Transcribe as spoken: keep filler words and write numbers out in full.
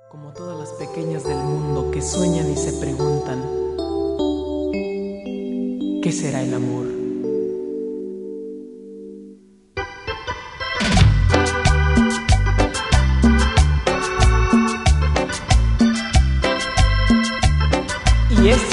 Como todas las pequeñas del mundo que sueñan y se preguntan, ¿qué será el amor? Y es